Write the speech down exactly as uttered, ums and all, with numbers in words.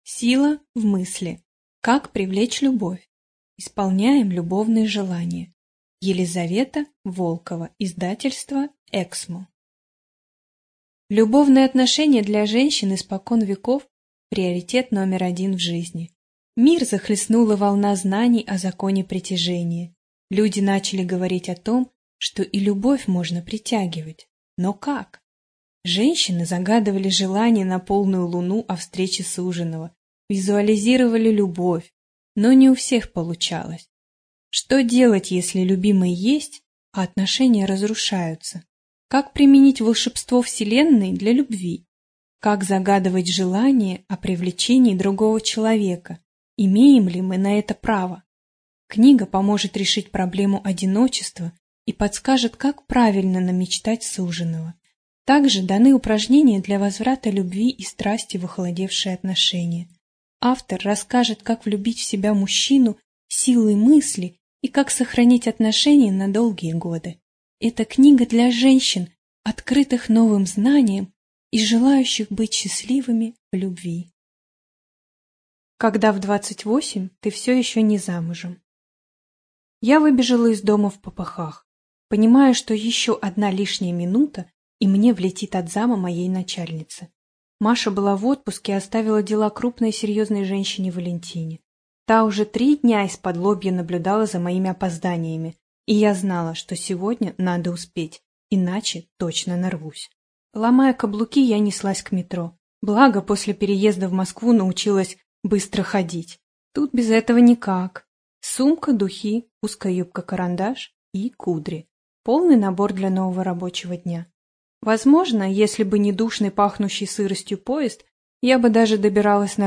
Сила в мысли. Как привлечь любовь? Исполняем любовные желания. Елизавета Волкова. Издательство «Эксмо». Любовные отношения для женщин испокон веков – приоритет номер один в жизни. Мир захлестнула волна знаний о законе притяжения. Люди начали говорить о том, что и любовь можно притягивать. Но как? Женщины загадывали желание на полную луну о встрече суженого, визуализировали любовь, но не у всех получалось. Что делать, если любимый есть, а отношения разрушаются? Как применить волшебство Вселенной для любви? Как загадывать желание о привлечении другого человека? Имеем ли мы на это право? Книга поможет решить проблему одиночества и подскажет, как правильно намечтать суженого. Также даны упражнения для возврата любви и страсти в охладевшие отношения. Автор расскажет, как влюбить в себя мужчину силой мысли и как сохранить отношения на долгие годы. Это книга для женщин, открытых новым знаниям и желающих быть счастливыми в любви. Когда в двадцать восемь ты все еще не замужем. Я выбежала из дома в попыхах, понимая, что еще одна лишняя минута, и мне влетит от зама моей начальницы. Маша была в отпуске и оставила дела крупной и серьезной женщине Валентине. Та уже три дня из-под лобья наблюдала за моими опозданиями, и я знала, что сегодня надо успеть, иначе точно нарвусь. Ломая каблуки, я неслась к метро. Благо, после переезда в Москву научилась быстро ходить. Тут без этого никак. Сумка, духи, узкая юбка-карандаш и кудри. Полный набор для нового рабочего дня. Возможно, если бы не душный, пахнущий сыростью поезд, я бы даже добиралась на